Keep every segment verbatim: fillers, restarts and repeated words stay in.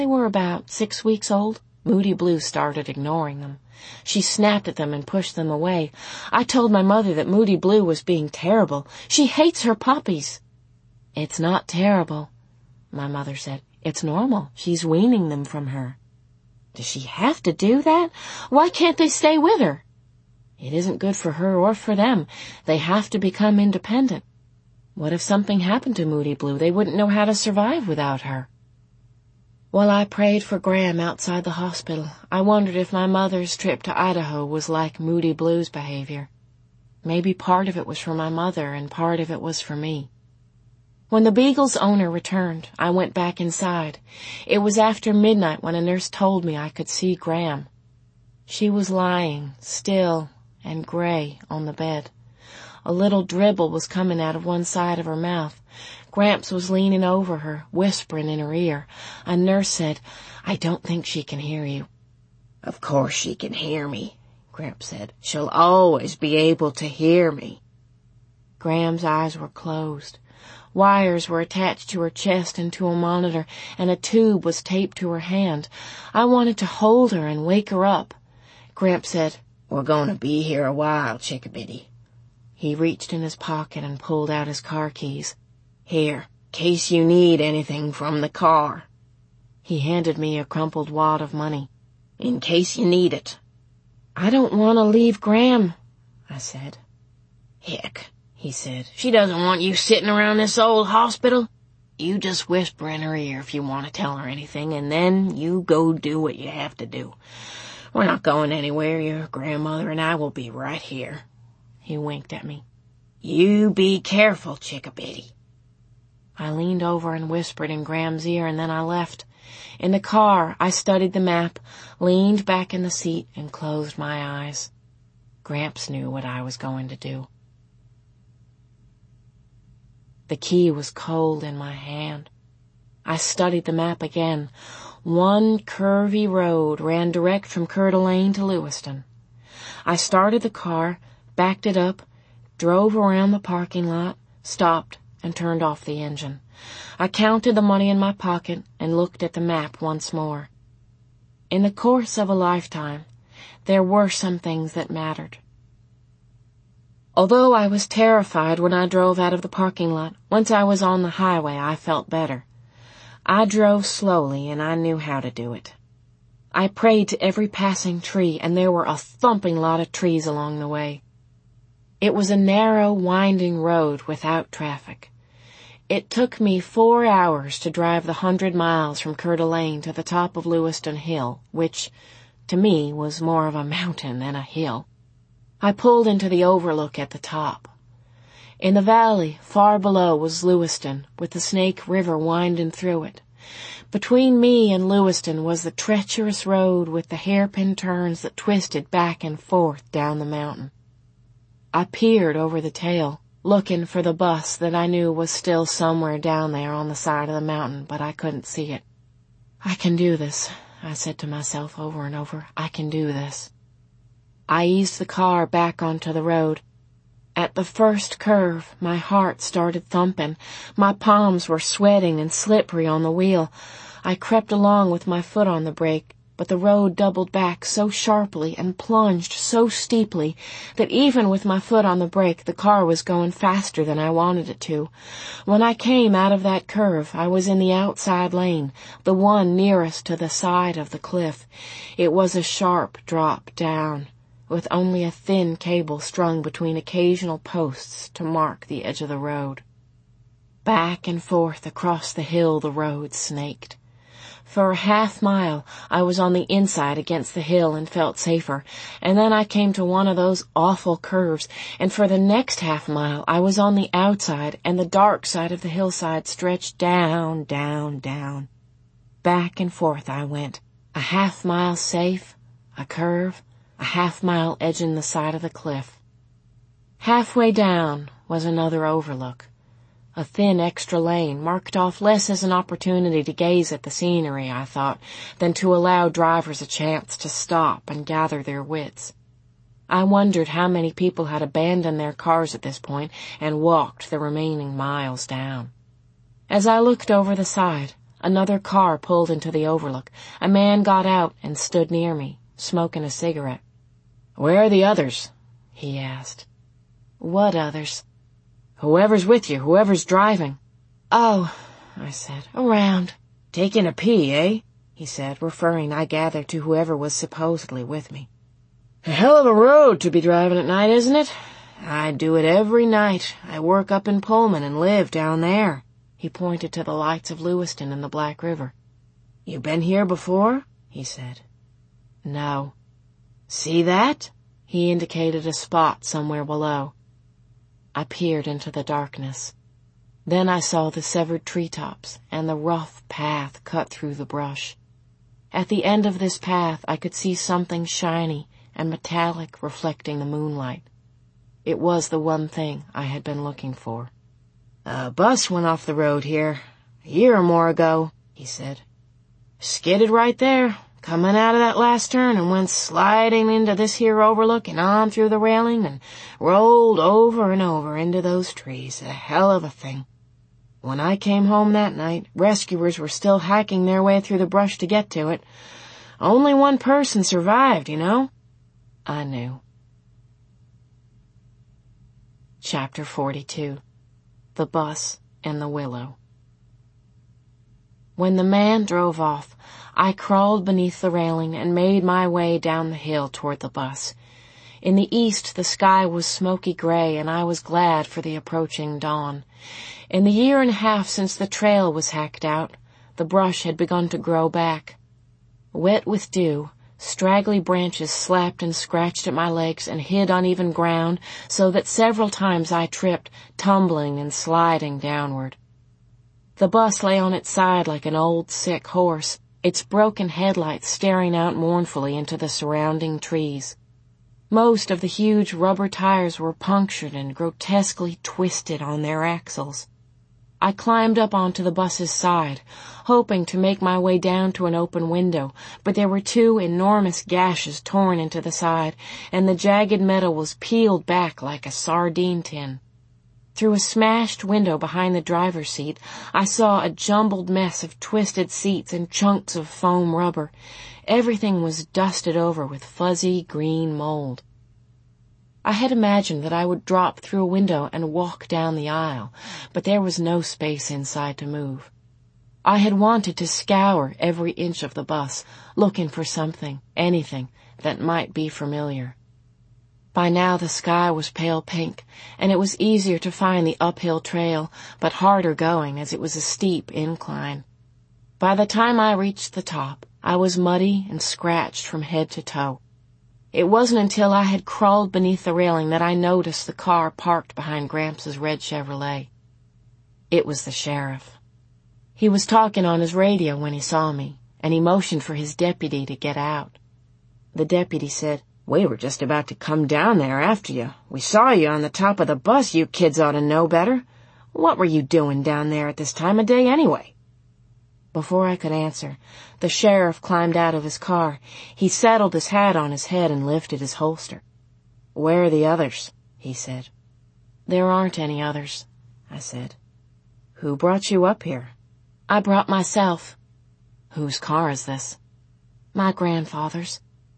They were about six weeks old. Moody Blue started ignoring them. She snapped at them and pushed them away. I told my mother that Moody Blue was being terrible. She hates her puppies. It's not terrible, my mother said. It's normal. She's weaning them from her. Does she have to do that? Why can't they stay with her? It isn't good for her or for them. They have to become independent. What if something happened to Moody Blue? They wouldn't know how to survive without her. While I prayed for Graham outside the hospital, I wondered if my mother's trip to Idaho was like Moody Blue's behavior. Maybe part of it was for my mother and part of it was for me. When the Beagle's owner returned, I went back inside. It was after midnight when a nurse told me I could see Graham. She was lying, still and gray, on the bed. A little dribble was coming out of one side of her mouth. Gramps was leaning over her, whispering in her ear. A nurse said, "I don't think she can hear you." "Of course she can hear me," Gramps said. "She'll always be able to hear me." Graham's eyes were closed. Wires were attached to her chest and to a monitor, and a tube was taped to her hand. I wanted to hold her and wake her up. Gramps said, "We're going to be here a while, Chickabiddy." He reached in his pocket and pulled out his car keys. "Here, case you need anything from the car." He handed me a crumpled wad of money. "In case you need it." "I don't want to leave Graham," I said. "Heck," he said, "she doesn't want you sitting around this old hospital. You just whisper in her ear if you want to tell her anything, and then you go do what you have to do. We're not going anywhere. Your grandmother and I will be right here." He winked at me. "You be careful, Chickabiddy." I leaned over and whispered in Graham's ear, and then I left. In the car, I studied the map, leaned back in the seat, and closed my eyes. Gramps knew what I was going to do. The key was cold in my hand. I studied the map again. One curvy road ran direct from Coeur d'Alene to Lewiston. I started the car, backed it up, drove around the parking lot, stopped, and turned off the engine. I counted the money in my pocket and looked at the map once more. In the course of a lifetime, there were some things that mattered. Although I was terrified when I drove out of the parking lot, once I was on the highway, I felt better. I drove slowly, and I knew how to do it. I prayed to every passing tree, and there were a thumping lot of trees along the way. It was a narrow, winding road without traffic. It took me four hours to drive the hundred miles from Coeur d'Alene to the top of Lewiston Hill, which, to me, was more of a mountain than a hill. I pulled into the overlook at the top. In the valley, far below, was Lewiston, with the Snake River winding through it. Between me and Lewiston was the treacherous road with the hairpin turns that twisted back and forth down the mountain. I peered over the tail, looking for the bus that I knew was still somewhere down there on the side of the mountain, but I couldn't see it. "I can do this," I said to myself over and over. "I can do this." I eased the car back onto the road. At the first curve, my heart started thumping. My palms were sweating and slippery on the wheel. I crept along with my foot on the brake, but the road doubled back so sharply and plunged so steeply that even with my foot on the brake, the car was going faster than I wanted it to. When I came out of that curve, I was in the outside lane, the one nearest to the side of the cliff. It was a sharp drop down, with only a thin cable strung between occasional posts to mark the edge of the road. Back and forth across the hill the road snaked. For a half mile, I was on the inside against the hill and felt safer, and then I came to one of those awful curves, and for the next half mile, I was on the outside, and the dark side of the hillside stretched down, down, down. Back and forth I went, a half mile safe, a curve, a half mile edging the side of the cliff. Halfway down was another overlook. A thin extra lane, marked off less as an opportunity to gaze at the scenery, I thought, than to allow drivers a chance to stop and gather their wits. I wondered how many people had abandoned their cars at this point and walked the remaining miles down. As I looked over the side, Another car pulled into the overlook. A man got out and stood near me, smoking a cigarette. "Where are the others?" he asked. "What others?" "Whoever's with you, whoever's driving." "Oh," I said, "around." "Taking a pee, eh?" he said, referring, I gathered, to whoever was supposedly with me. "A hell of a road to be driving at night, isn't it? I do it every night. I work up in Pullman and live down there." He pointed to the lights of Lewiston and the Black River. "You been here before?" he said. "No." "See that?" He indicated a spot somewhere below. I peered into the darkness. Then I saw the severed treetops and the rough path cut through the brush. At the end of this path I could see something shiny and metallic reflecting the moonlight. It was the one thing I had been looking for. "A bus went off the road here a year or more ago," he said. "Skidded right there, coming out of that last turn, and went sliding into this here overlook and on through the railing and rolled over and over into those trees. A hell of a thing. When I came home that night, rescuers were still hacking their way through the brush to get to it. Only one person survived, you know." I knew. Chapter forty-two. The Bus and the Willow. When the man drove off, I crawled beneath the railing and made my way down the hill toward the bus. In the east the sky was smoky gray, and I was glad for the approaching dawn. In the year and a half since the trail was hacked out, the brush had begun to grow back. Wet with dew, straggly branches slapped and scratched at my legs and hid uneven ground, so that several times I tripped, tumbling and sliding downward. The bus lay on its side like an old sick horse, its broken headlights staring out mournfully into the surrounding trees. Most of the huge rubber tires were punctured and grotesquely twisted on their axles. I climbed up onto the bus's side, hoping to make my way down to an open window, but there were two enormous gashes torn into the side, and the jagged metal was peeled back like a sardine tin. Through a smashed window behind the driver's seat, I saw a jumbled mess of twisted seats and chunks of foam rubber. Everything was dusted over with fuzzy green mold. I had imagined that I would drop through a window and walk down the aisle, but there was no space inside to move. I had wanted to scour every inch of the bus, looking for something, anything, that might be familiar. By now the sky was pale pink, and it was easier to find the uphill trail, but harder going as it was a steep incline. By the time I reached the top, I was muddy and scratched from head to toe. It wasn't until I had crawled beneath the railing that I noticed the car parked behind Gramps' red Chevrolet. It was the sheriff. He was talking on his radio when he saw me, and he motioned for his deputy to get out. The deputy said, "We were just about to come down there after you. We saw you on the top of the bus. You kids ought to know better. What were you doing down there at this time of day anyway?" Before I could answer, the sheriff climbed out of his car. He settled his hat on his head and lifted his holster. "Where are the others?" he said. "There aren't any others," I said. "Who brought you up here?" "I brought myself." "Whose car is this?" "My grandfather's."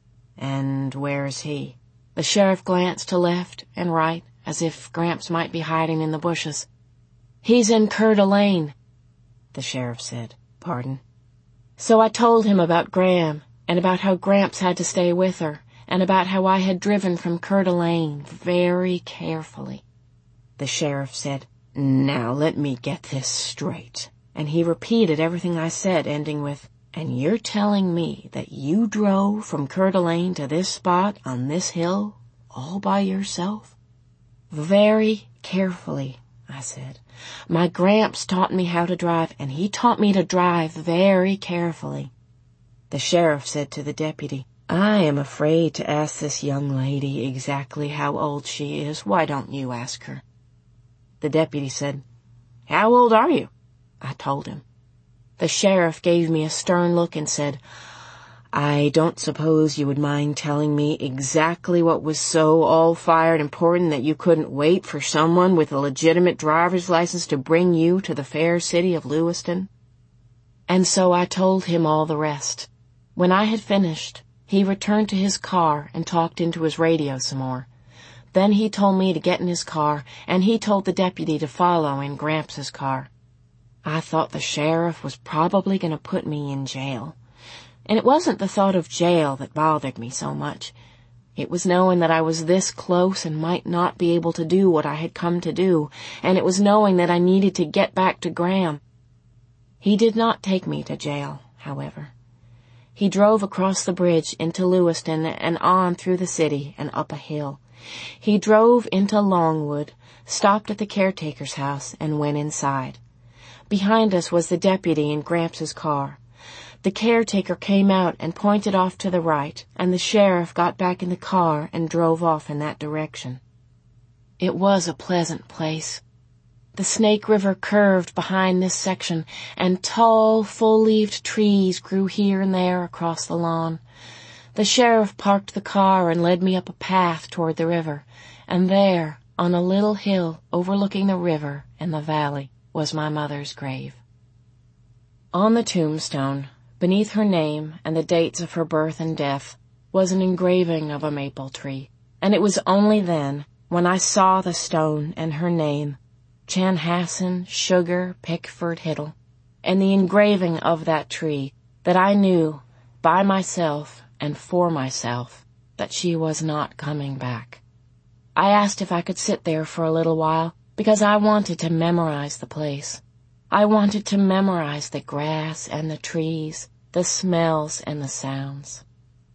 "And where is he?" The sheriff glanced to left and right, as if Gramps might be hiding in the bushes. "He's in Coeur d'Alene," the sheriff said. "Pardon?" So I told him about Graham, and about how Gramps had to stay with her, and about how I had driven from Coeur d'Alene very carefully. The sheriff said, "Now let me get this straight," and he repeated everything I said, ending with, "And you're telling me that you drove from Coeur d'Alene to this spot on this hill all by yourself?" "Very carefully," I said. "My Gramps taught me how to drive, and he taught me to drive very carefully." The sheriff said to the deputy, "I am afraid to ask this young lady exactly how old she is. Why don't you ask her?" The deputy said, "How old are you?" I told him. The sheriff gave me a stern look and said, "I don't suppose you would mind telling me exactly what was so all-fired important that you couldn't wait for someone with a legitimate driver's license to bring you to the fair city of Lewiston?" And so I told him all the rest. When I had finished, he returned to his car and talked into his radio some more. Then he told me to get in his car, and he told the deputy to follow in Gramps' car. I thought the sheriff was probably going to put me in jail. And it wasn't the thought of jail that bothered me so much. It was knowing that I was this close and might not be able to do what I had come to do, and it was knowing that I needed to get back to Graham. He did not take me to jail, however. He drove across the bridge into Lewiston and on through the city and up a hill. He drove into Longwood, stopped at the caretaker's house, and went inside. Behind us was the deputy in Gramps' car. The caretaker came out and pointed off to the right, and the sheriff got back in the car and drove off in that direction. It was a pleasant place. The Snake River curved behind this section, and tall, full-leaved trees grew here and there across the lawn. The sheriff parked the car and led me up a path toward the river, and there, on a little hill overlooking the river and the valley, was my mother's grave. On the tombstone, beneath her name and the dates of her birth and death, was an engraving of a maple tree, and it was only then, when I saw the stone and her name, Chanhassen Sugar Pickford Hiddle, and the engraving of that tree, that I knew, by myself and for myself, that she was not coming back. I asked if I could sit there for a little while, because I wanted to memorize the place. I wanted to memorize the grass and the trees, the smells and the sounds.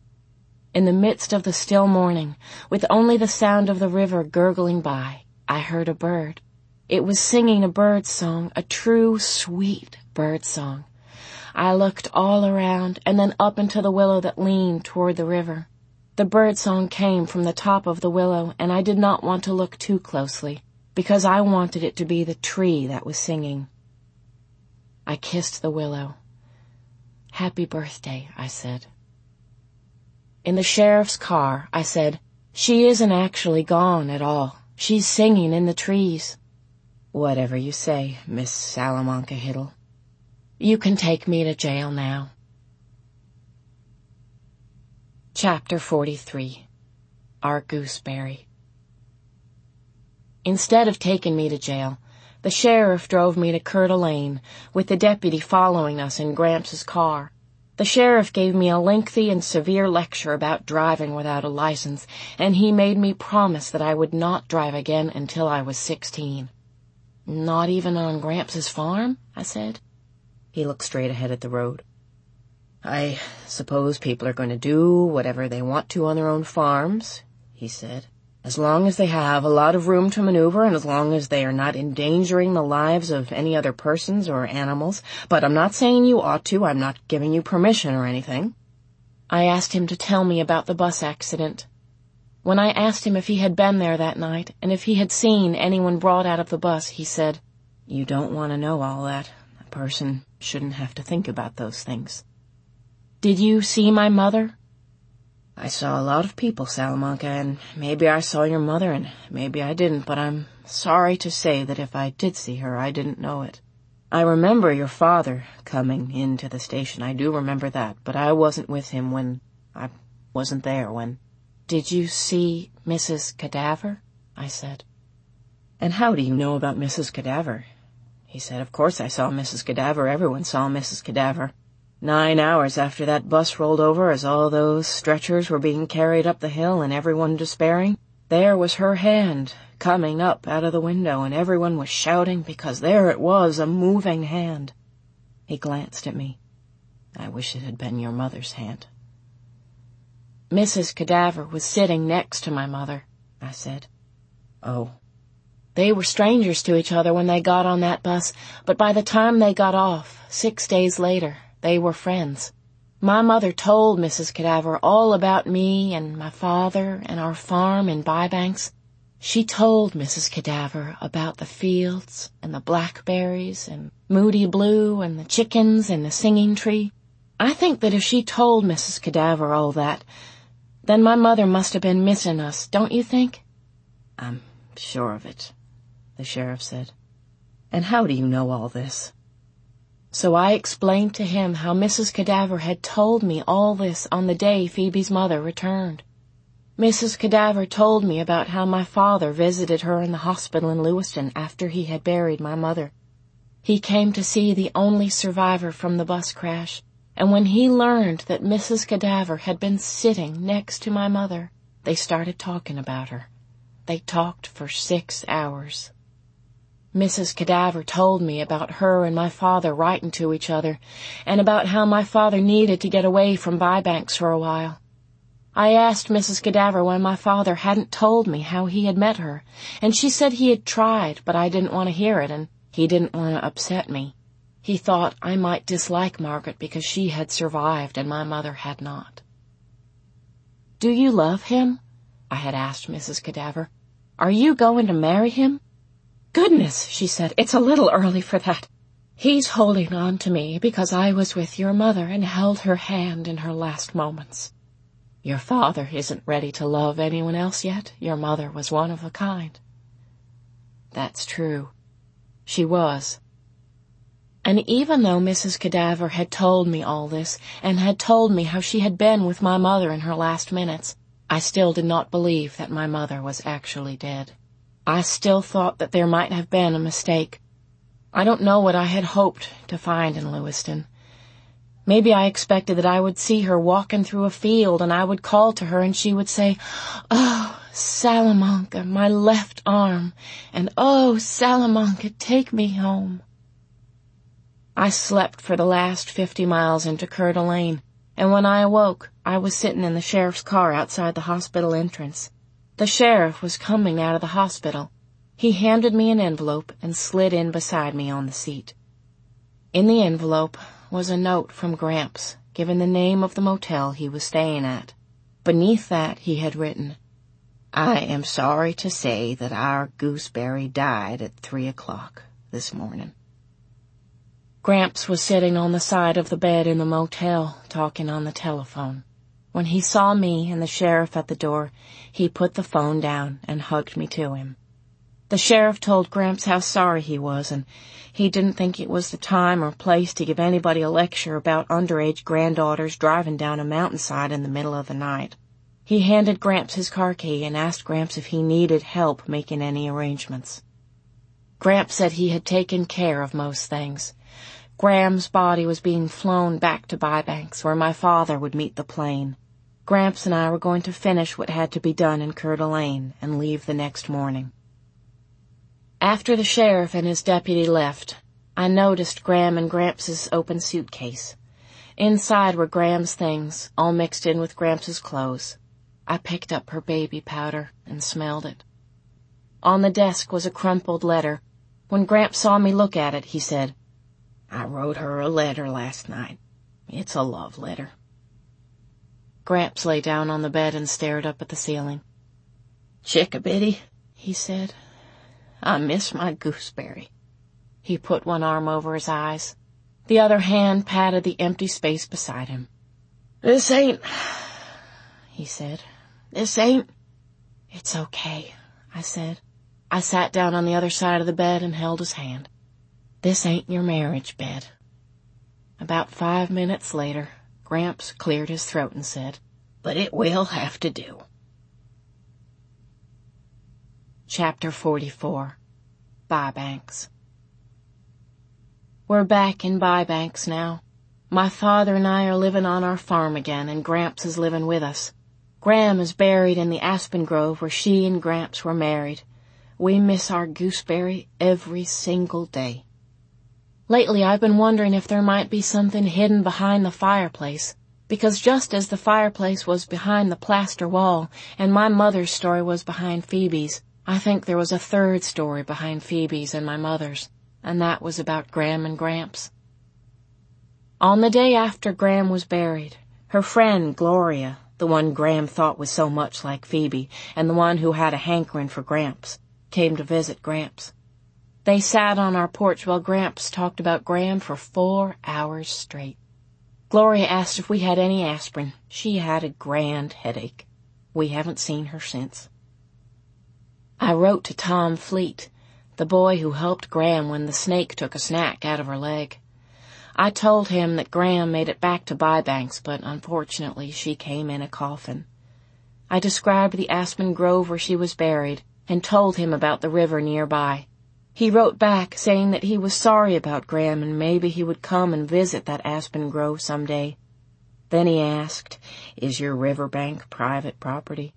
In the midst of the still morning, with only the sound of the river gurgling by, I heard a bird. It was singing a bird song, a true, sweet bird song. I looked all around and then up into the willow that leaned toward the river. The bird song came from the top of the willow, and I did not want to look too closely, because I wanted it to be the tree that was singing. I kissed the willow. "Happy birthday," I said. In the sheriff's car, I said, "She isn't actually gone at all. She's singing in the trees." "Whatever you say, Miss Salamanca Hiddle. You can take me to jail now." Chapter forty-three. Our Gooseberry. Instead of taking me to jail, the sheriff drove me to Coeur d'Alene, with the deputy following us in Gramps' car. The sheriff gave me a lengthy and severe lecture about driving without a license, and he made me promise that I would not drive again until I was sixteen. "Not even on Gramps' farm?" I said. He looked straight ahead at the road. "I suppose people are going to do whatever they want to on their own farms," he said, "as long as they have a lot of room to maneuver and as long as they are not endangering the lives of any other persons or animals. But I'm not saying you ought to. I'm not giving you permission or anything." I asked him to tell me about the bus accident. When I asked him if he had been there that night and if he had seen anyone brought out of the bus, he said, "You don't want to know all that. A person shouldn't have to think about those things." "Did you see my mother?" "I saw a lot of people, Salamanca, and maybe I saw your mother and maybe I didn't, but I'm sorry to say that if I did see her, I didn't know it. I remember your father coming into the station. I do remember that, but I wasn't with him when... I wasn't there when..." "Did you see Missus Cadaver?" I said. "And how do you know about Missus Cadaver?" He said, "Of course I saw Missus Cadaver. Everyone saw Missus Cadaver. Nine hours after that bus rolled over, as all those stretchers were being carried up the hill and everyone despairing, there was her hand coming up out of the window, and everyone was shouting because there it was, a moving hand." He glanced at me. "I wish it had been your mother's hand." "Missus Cadaver was sitting next to my mother," I said. "Oh." "They were strangers to each other when they got on that bus, but by the time they got off, six days later, they were friends. My mother told Missus Cadaver all about me and my father and our farm in Bybanks. She told Missus Cadaver about the fields and the blackberries and Moody Blue and the chickens and the singing tree. I think that if she told Missus Cadaver all that, then my mother must have been missing us, don't you think?" "I'm sure of it," the sheriff said. "And how do you know all this?" So I explained to him how Missus Cadaver had told me all this on the day Phoebe's mother returned. Missus Cadaver told me about how my father visited her in the hospital in Lewiston after he had buried my mother. He came to see the only survivor from the bus crash, and when he learned that Missus Cadaver had been sitting next to my mother, they started talking about her. They talked for six hours. Missus Cadaver told me about her and my father writing to each other, and about how my father needed to get away from Bybanks for a while. I asked Missus Cadaver why my father hadn't told me how he had met her, and she said he had tried, but I didn't want to hear it, and he didn't want to upset me. He thought I might dislike Margaret because she had survived and my mother had not. "Do you love him?" I had asked Missus Cadaver. "Are you going to marry him?" "Goodness," she said, "it's a little early for that. He's holding on to me because I was with your mother and held her hand in her last moments. Your father isn't ready to love anyone else yet. Your mother was one of a kind." That's true. She was. And even though Missus Cadaver had told me all this, and had told me how she had been with my mother in her last minutes, I still did not believe that my mother was actually dead. I still thought that there might have been a mistake. I don't know what I had hoped to find in Lewiston. Maybe I expected that I would see her walking through a field, and I would call to her and she would say, "Oh, Salamanca, my left arm, and oh, Salamanca, take me home." I slept for the last fifty miles into Coeur d'Alene, and when I awoke, I was sitting in the sheriff's car outside the hospital entrance. The sheriff was coming out of the hospital. He handed me an envelope and slid in beside me on the seat. In the envelope was a note from Gramps, giving the name of the motel he was staying at. Beneath that he had written, "I am sorry to say that our gooseberry died at three o'clock this morning." Gramps was sitting on the side of the bed in the motel, talking on the telephone. When he saw me and the sheriff at the door, he put the phone down and hugged me to him. The sheriff told Gramps how sorry he was, and he didn't think it was the time or place to give anybody a lecture about underage granddaughters driving down a mountainside in the middle of the night. He handed Gramps his car key and asked Gramps if he needed help making any arrangements. Gramps said he had taken care of most things. Graham's body was being flown back to Bybanks, where my father would meet the plane. Gramps and I were going to finish what had to be done in Coeur d'Alene and leave the next morning. After the sheriff and his deputy left, I noticed Graham and Gramps' open suitcase. Inside were Graham's things, all mixed in with Gramps' clothes. I picked up her baby powder and smelled it. On the desk was a crumpled letter. When Gramps saw me look at it, he said, "I wrote her a letter last night. It's a love letter." Gramps lay down on the bed and stared up at the ceiling. "Chickabiddy," he said, "I miss my gooseberry." He put one arm over his eyes. The other hand patted the empty space beside him. "This ain't," he said. "This ain't." "It's okay," I said. I sat down on the other side of the bed and held his hand. "This ain't your marriage bed." About five minutes later, Gramps cleared his throat and said, "But it will have to do." Chapter forty-four. Bybanks. We're back in Bybanks now. My father and I are living on our farm again, and Gramps is living with us. Graham is buried in the aspen grove where she and Gramps were married. We miss our gooseberry every single day. Lately I've been wondering if there might be something hidden behind the fireplace, because just as the fireplace was behind the plaster wall and my mother's story was behind Phoebe's, I think there was a third story behind Phoebe's and my mother's, and that was about Graham and Gramps. On the day after Graham was buried, her friend Gloria, the one Graham thought was so much like Phoebe and the one who had a hankering for Gramps, came to visit Gramps. They sat on our porch while Gramps talked about Graham for four hours straight. Gloria asked if we had any aspirin. She had a grand headache. We haven't seen her since. I wrote to Tom Fleet, the boy who helped Graham when the snake took a snack out of her leg. I told him that Gram made it back to Bybanks, but unfortunately she came in a coffin. I described the aspen grove where she was buried and told him about the river nearby. He wrote back saying that he was sorry about Gram and maybe he would come and visit that aspen grove someday. Then he asked, "Is your riverbank private property?"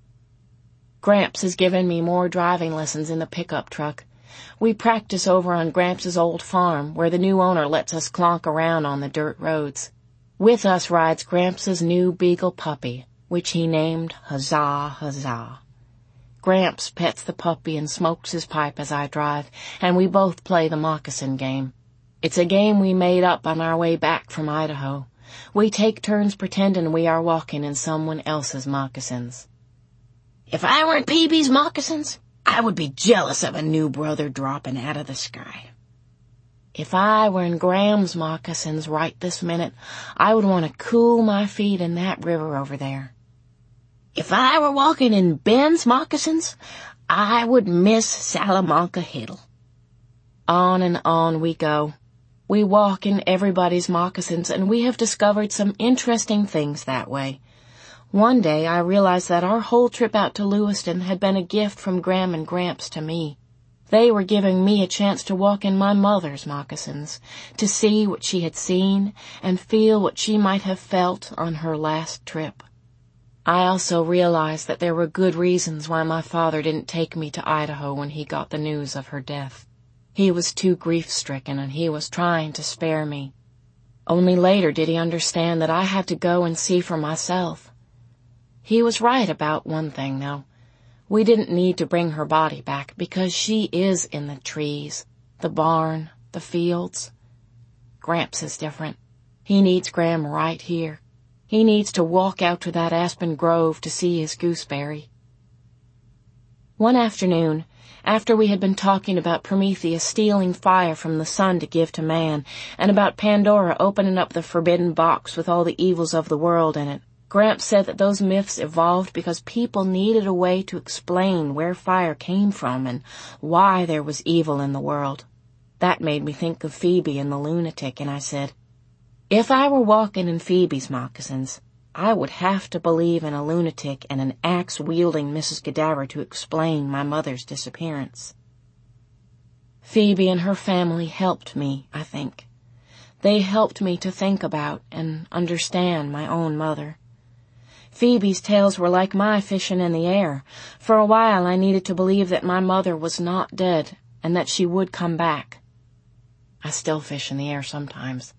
Gramps has given me more driving lessons in the pickup truck. We practice over on Gramps' old farm, where the new owner lets us clonk around on the dirt roads. With us rides Gramps' new beagle puppy, which he named Huzzah, Huzzah. Gramps pets the puppy and smokes his pipe as I drive, and we both play the moccasin game. It's a game we made up on our way back from Idaho. We take turns pretending we are walking in someone else's moccasins. If I were in P B's moccasins, I would be jealous of a new brother dropping out of the sky. If I were in Gram's moccasins right this minute, I would want to cool my feet in that river over there. If I were walking in Ben's moccasins, I would miss Salamanca Hill. On and on we go. We walk in everybody's moccasins, and we have discovered some interesting things that way. One day I realized that our whole trip out to Lewiston had been a gift from Gram and Gramps to me. They were giving me a chance to walk in my mother's moccasins, to see what she had seen and feel what she might have felt on her last trip. I also realized that there were good reasons why my father didn't take me to Idaho when he got the news of her death. He was too grief-stricken, and he was trying to spare me. Only later did he understand that I had to go and see for myself. He was right about one thing, though. We didn't need to bring her body back because she is in the trees, the barn, the fields. Gramps is different. He needs Gram right here. He needs to walk out to that aspen grove to see his gooseberry. One afternoon, after we had been talking about Prometheus stealing fire from the sun to give to man, and about Pandora opening up the forbidden box with all the evils of the world in it, Gramps said that those myths evolved because people needed a way to explain where fire came from and why there was evil in the world. That made me think of Phoebe and the lunatic, and I said, if I were walking in Phoebe's moccasins, I would have to believe in a lunatic and an axe-wielding Missus Gadara to explain my mother's disappearance. Phoebe and her family helped me, I think. They helped me to think about and understand my own mother. Phoebe's tales were like my fishing in the air. For a while I needed to believe that my mother was not dead and that she would come back. I still fish in the air sometimes.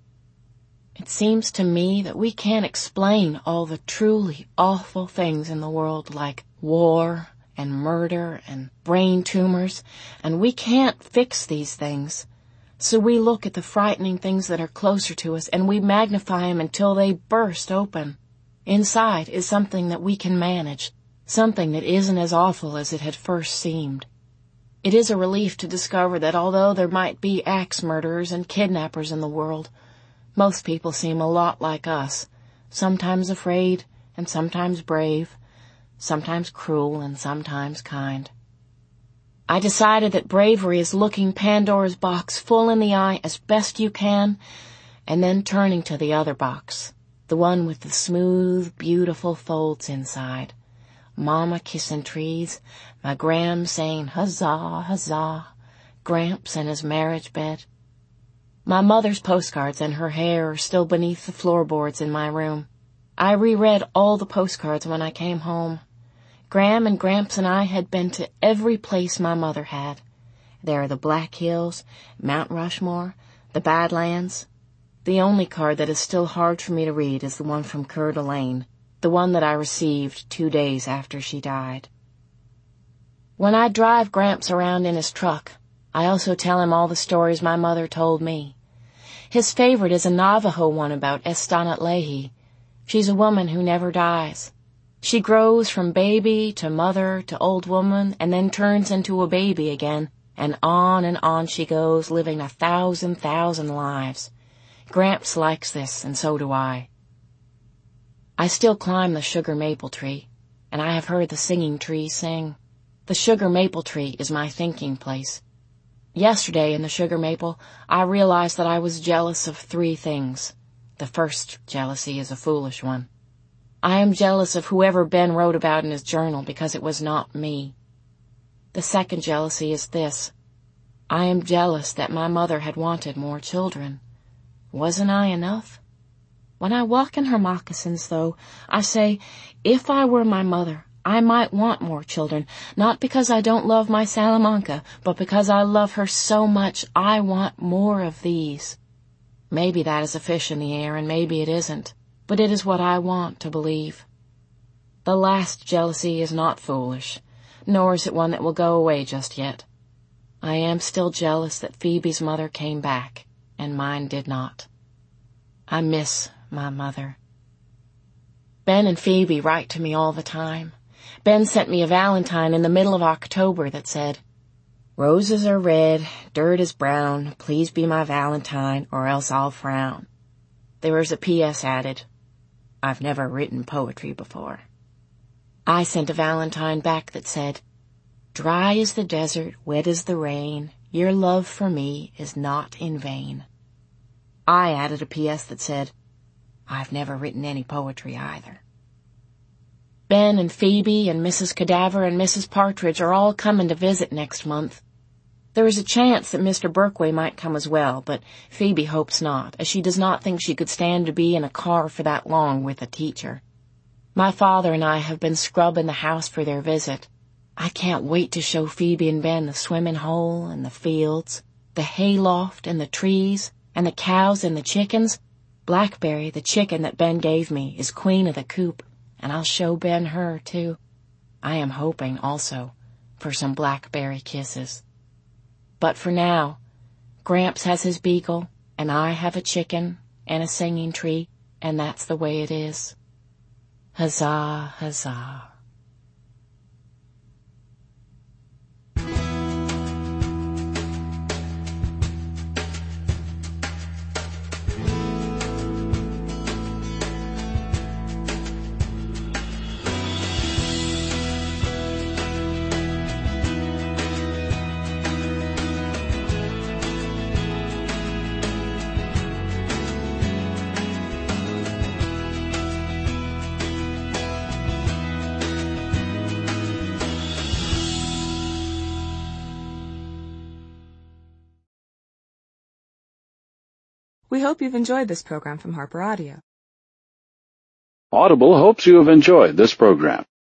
It seems to me that we can't explain all the truly awful things in the world like war and murder and brain tumors, and we can't fix these things. So we look at the frightening things that are closer to us and we magnify them until they burst open. Inside is something that we can manage, something that isn't as awful as it had first seemed. It is a relief to discover that although there might be axe murderers and kidnappers in the world, most people seem a lot like us, sometimes afraid and sometimes brave, sometimes cruel and sometimes kind. I decided that bravery is looking Pandora's box full in the eye as best you can, and then turning to the other box, the one with the smooth, beautiful folds inside. Mama kissing trees, my Gram saying huzzah, huzzah, Gramps in his marriage bed. My mother's postcards and her hair are still beneath the floorboards in my room. I reread all the postcards when I came home. Gram and Gramps and I had been to every place my mother had. There are the Black Hills, Mount Rushmore, the Badlands. The only card that is still hard for me to read is the one from Coeur d'Alene, the one that I received two days after she died. When I drive Gramps around in his truck, I also tell him all the stories my mother told me. His favorite is a Navajo one about Estanat Leahy. She's a woman who never dies. She grows from baby to mother to old woman and then turns into a baby again, and on and on she goes, living a thousand thousand lives. Gramps likes this, and so do I. I still climb the sugar maple tree, and I have heard the singing tree sing. The sugar maple tree is my thinking place. Yesterday in the Sugar Maple, I realized that I was jealous of three things. The first jealousy is a foolish one. I am jealous of whoever Ben wrote about in his journal because it was not me. The second jealousy is this. I am jealous that my mother had wanted more children. Wasn't I enough? When I walk in her moccasins, though, I say, if I were my mother, I might want more children, not because I don't love my Salamanca, but because I love her so much I want more of these. Maybe that is a fish in the air, and maybe it isn't, but it is what I want to believe. The last jealousy is not foolish, nor is it one that will go away just yet. I am still jealous that Phoebe's mother came back, and mine did not. I miss my mother. Ben and Phoebe write to me all the time. Ben sent me a valentine in the middle of October that said, "Roses are red, dirt is brown, please be my valentine or else I'll frown." There is a P S added, "I've never written poetry before." I sent a valentine back that said, "Dry as the desert, wet as the rain, your love for me is not in vain." I added a P S that said, "I've never written any poetry either." Ben and Phoebe and Missus Cadaver and Missus Partridge are all coming to visit next month. There is a chance that Mister Berkway might come as well, but Phoebe hopes not, as she does not think she could stand to be in a car for that long with a teacher. My father and I have been scrubbing the house for their visit. I can't wait to show Phoebe and Ben the swimming hole and the fields, the hayloft and the trees, and the cows and the chickens. Blackberry, the chicken that Ben gave me, is queen of the coop, and I'll show Ben her, too. I am hoping, also, for some blackberry kisses. But for now, Gramps has his beagle, and I have a chicken and a singing tree, and that's the way it is. Huzzah, huzzah. We hope you've enjoyed this program from Harper Audio. Audible hopes you have enjoyed this program.